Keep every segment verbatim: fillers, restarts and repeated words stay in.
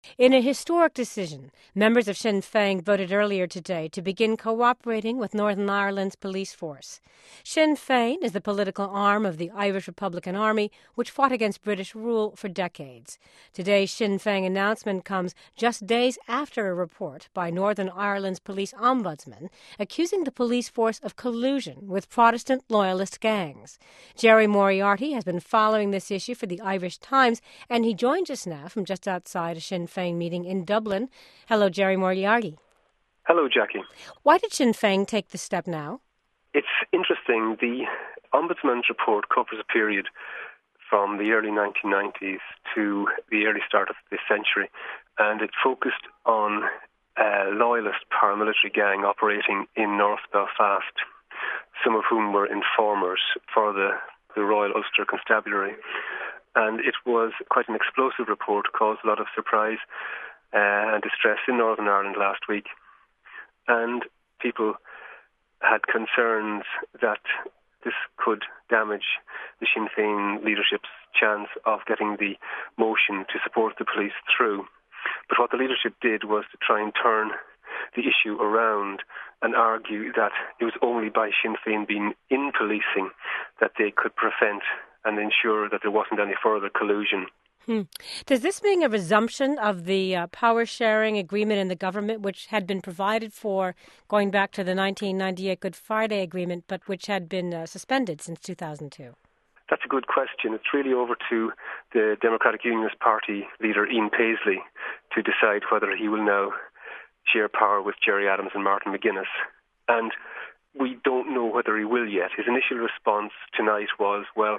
In a historic decision, members of Sinn Féin voted earlier today to begin cooperating with Northern Ireland's police force. Sinn Féin is the political arm of the Irish Republican Army, which fought against British rule for decades. Today's Sinn Féin announcement comes just days after a report by Northern Ireland's police ombudsman accusing the police force of collusion with Protestant loyalist gangs. Jerry Moriarty has been following this issue for the Irish Times, and he joins us now from just outside a Sinn Féin meeting in Dublin. Hello, Jerry Moriarty. Hello, Jackie. Why did Sinn Féin take this step now? It's interesting. The Ombudsman's report covers a period from the early nineteen nineties to the early start of this century, and it focused on a loyalist paramilitary gang operating in North Belfast, some of whom were informers for the, the Royal Ulster Constabulary. And it was quite an explosive report, caused a lot of surprise uh, and distress in Northern Ireland last week. And people had concerns that this could damage the Sinn Féin leadership's chance of getting the motion to support the police through. But what the leadership did was to try and turn the issue around and argue that it was only by Sinn Féin being in policing that they could prevent and ensure that there wasn't any further collusion. Hmm. Does this mean a resumption of the uh, power-sharing agreement in the government, which had been provided for going back to the nineteen ninety-eight Good Friday Agreement, but which had been uh, suspended since two thousand two? That's a good question. It's really over to the Democratic Unionist Party leader, Ian Paisley, to decide whether he will now share power with Gerry Adams and Martin McGuinness. And we don't know whether he will yet. His initial response tonight was, well,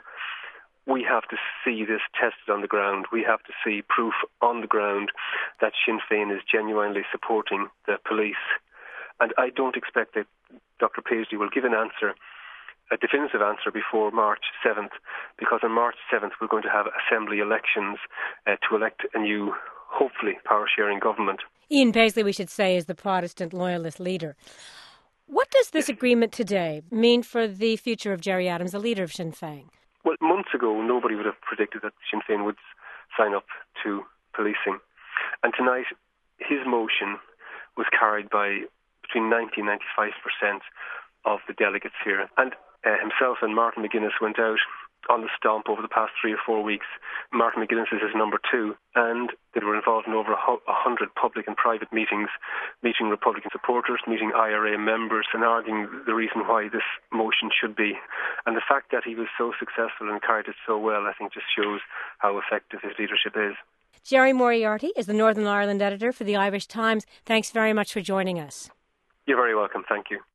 we have to see this tested on the ground. We have to see proof on the ground that Sinn Féin is genuinely supporting the police. And I don't expect that Doctor Paisley will give an answer, a definitive answer, before March seventh, because on March seventh we're going to have assembly elections uh, to elect a new, hopefully, power-sharing government. Ian Paisley, we should say, is the Protestant loyalist leader. What does this agreement today mean for the future of Gerry Adams, the leader of Sinn Féin? Well, months ago, nobody would have predicted that Sinn Féin would sign up to policing. And tonight, his motion was carried by between ninety and ninety-five percent of the delegates here. And uh, himself and Martin McGuinness went out on the stomp over the past three or four weeks. Martin McGuinness is his number two, and they were involved in over a hundred public and private meetings, meeting Republican supporters, meeting I R A members, and arguing the reason why this motion should be. And the fact that he was so successful and carried it so well, I think, just shows how effective his leadership is. Jerry Moriarty is the Northern Ireland editor for the Irish Times. Thanks very much for joining us. You're very welcome. Thank you.